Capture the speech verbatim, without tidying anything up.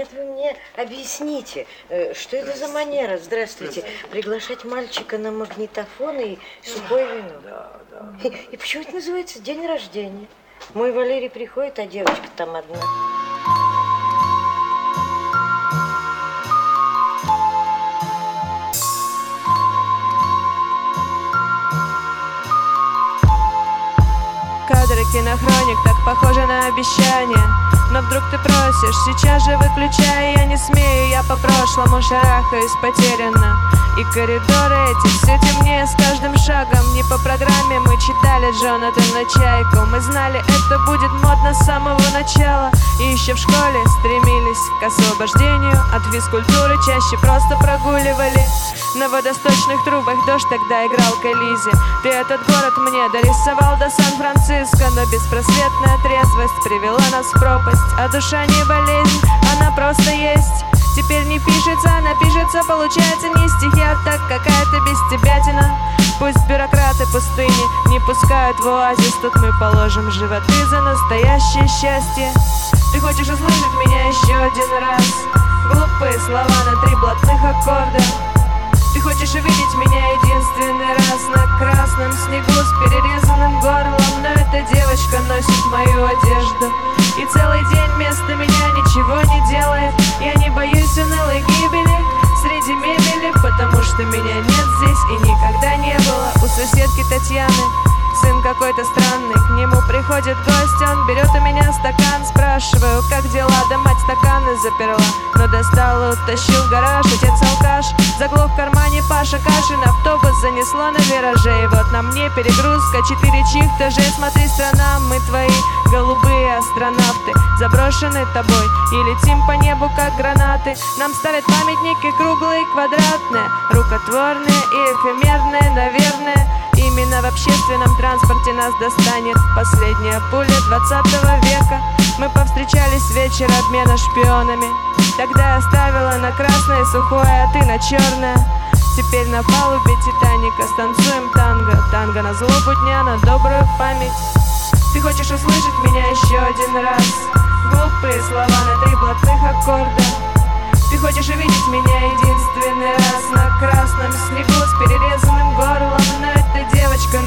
Нет, вы мне объясните, что это за манера, здравствуйте, приглашать мальчика на магнитофон и сухое вино? Да, да. И, и почему это называется день рождения? Мой Валерий приходит, а девочка там одна. Кадры кинохроник так похожи на обещание. Но вдруг ты просишь, сейчас же выключай. Я не смею, я по прошлому шарахаюсь потерянно. И коридоры эти все темнее с каждым шагом. Не по программе мы читали Джонатана Чайку. Мы знали, это будет модно с самого начала. И еще в школе стремились к освобождению от физкультуры. Чаще просто прогуливали на водосточных трубах. Дождь тогда играл к Элизе. Ты этот город мне дорисовал до Сан-Франциско. Но беспросветная трезвость привела нас в пропасть. А душа не болезнь, она просто есть. Теперь не пишется, она пишется, получается не стихи, а так какая-то бестебятина. Пусть бюрократы пустыни не пускают в оазис. Тут мы положим животы за настоящее счастье. Ты хочешь услышать меня еще один раз? Глупые слова на три блатных аккорда. Ты хочешь увидеть меня единственный раз на красном снегу с перерезанным горлом. Но эта девочка носит мою одежду и целый день вместо меня ничего не делает. Я не боюсь унылой гибели среди мебели, потому что меня нет здесь и никогда не было. У соседки Татьяны сын какой-то странный, к нему приходит гость, он берет у меня стакан. Спрашиваю, как дела, да мать стаканы заперла, но достал и утащил в гараж. Отец алкаш, заглох в кармане Паша Кашин. Автобус занесло на вираже, и вот на мне перегрузка. Четыре чихта же, смотри, страна, мы твои голубые астронавты, заброшены тобой и летим по небу как гранаты. Нам ставят памятники круглые и квадратные, рукотворные и эфемерные, наверное. Именно в общественном транспорте нас достанет последняя пуля двадцатого века. Мы повстречались вечер обмена шпионами. Тогда я ставила на красное сухое, а ты на черное. Теперь на палубе Титаника станцуем танго. Танго на злобу дня, на добрую память. Ты хочешь услышать меня еще один раз? Глупые слова на три блатных аккорда. Ты хочешь увидеть меня единственный раз на красном снегу с перерезанным горлом. Но эта девочка